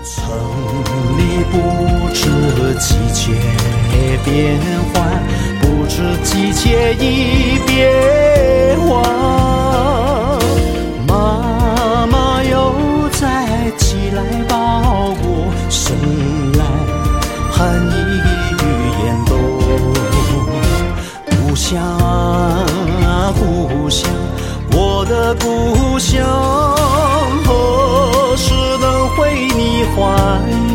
城里不知季节变换，不知季节已变换。妈妈又在寄来包裹送来，寒意严冬。故乡啊故乡，我的故乡，何时能回你怀